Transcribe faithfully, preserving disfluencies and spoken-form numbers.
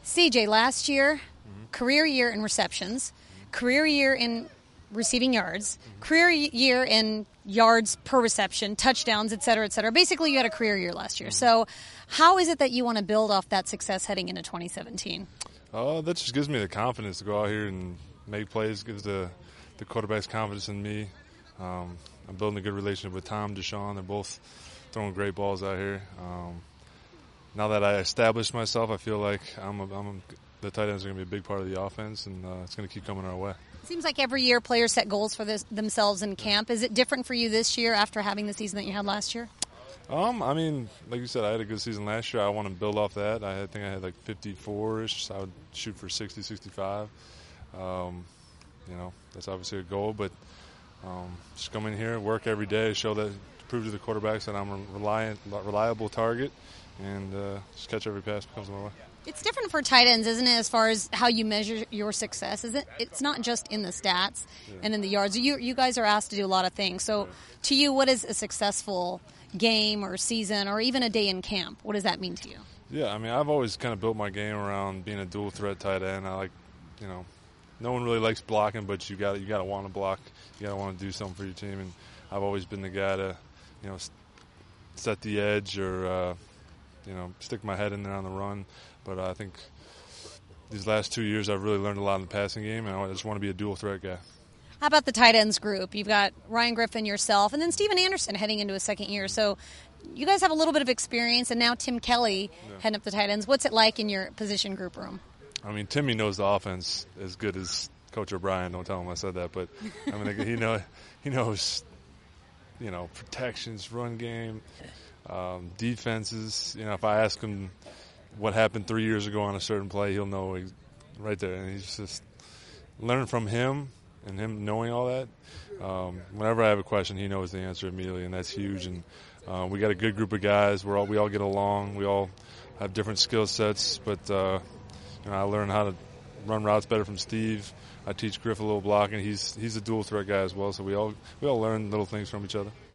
C J, last year, mm-hmm. career year in receptions, mm-hmm. career year in receiving yards, mm-hmm. career year in yards per reception, touchdowns, et cetera, et cetera. Basically, you had a career year last year. Mm-hmm. So how is it that you want to build off that success heading into twenty seventeen? Uh, that just gives me the confidence to go out here and make plays, gives the, the quarterbacks confidence in me. Um, I'm building a good relationship with Tom, Deshaun. They're both throwing great balls out here. Um, now that I established myself, I feel like I'm, a, I'm a, the tight ends are going to be a big part of the offense, and uh, it's going to keep coming our way. It seems like every year players set goals for this, themselves in camp. Is it different for you this year after having the season that you had last year? Um, I mean, like you said, I had a good season last year. I want to build off that. I think I had like fifty-four-ish, so I would shoot for sixty, sixty-five. Um, you know, that's obviously a goal, but um, just come in here, work every day, show that, prove to the quarterbacks that I'm a reliant, reliable target, and uh, just catch every pass that comes my way. It's different for tight ends, isn't it, as far as how you measure your success? Is it? It's not just in the stats yeah. and in the yards. You you guys are asked to do a lot of things. So yeah. to you, what is a successful game or season or even a day in camp? What does that mean to you? Yeah, I mean, I've always kind of built my game around being a dual threat tight end. I like, you know, no one really likes blocking, but you got you got to want to block. You got to want to do something for your team, and I've always been the guy to, you know, set the edge or, uh, you know, stick my head in there on the run. But uh, I think these last two years I've really learned a lot in the passing game, and I just want to be a dual threat guy. How about the tight ends group? You've got Ryan Griffin, yourself, and then Steven Anderson heading into a second year. So you guys have a little bit of experience, and now Tim Kelly yeah. heading up the tight ends. What's it like in your position group room? I mean, Timmy knows the offense as good as Coach O'Brien. Don't tell him I said that, but I mean, he know he knows, you know, protections, run game, um, defenses. You know, if I ask him what happened three years ago on a certain play, he'll know right there. And he's just learning from him and him knowing all that. Um, whenever I have a question, he knows the answer immediately, and that's huge. And uh, we got a good group of guys. We're all we all get along. We all have different skill sets, but uh, you know, I learned how to run routes better from Steve. I teach Griff a little blocking. He's he's a dual threat guy as well, so we all we all learn little things from each other.